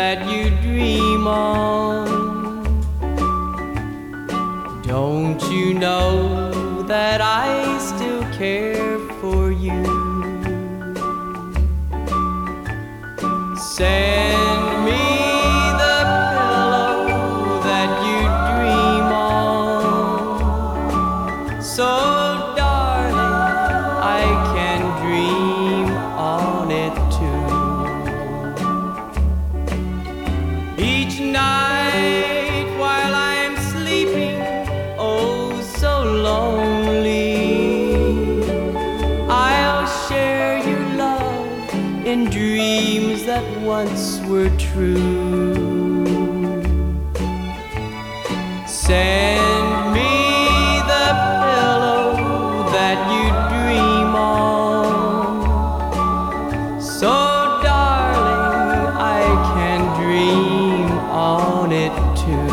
that you dream on. Don't you know that I still care for you? Send me the pillow that you dream on, so darling, I can dream on it too. Each night while I'm sleeping, oh so lonely, I'll share your love in dreams that once were true. Send me the pillow that you dream on, so darling, I can dream on it too.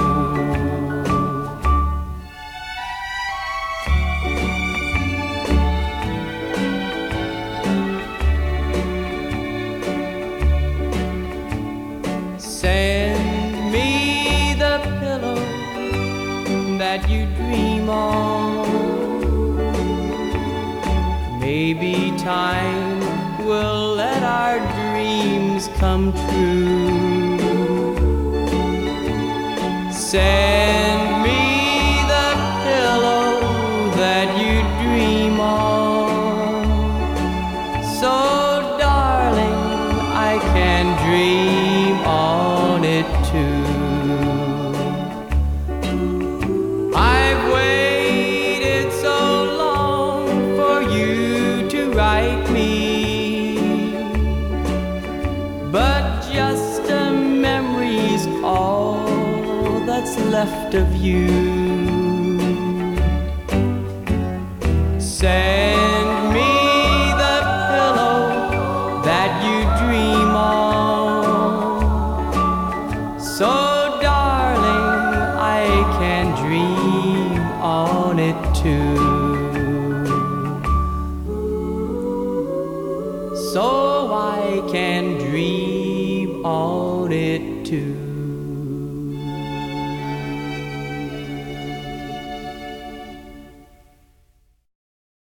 Send me the pillow that you dream on. Maybe time will let our dreams come true. Send me the pillow that you dream on, so darling, I can dream on it too. I've waited so long for you to write me, but just a memory's all that's left of you. Send me the pillow that you dream on, so darling, I can dream on it too. So I can dream on it too.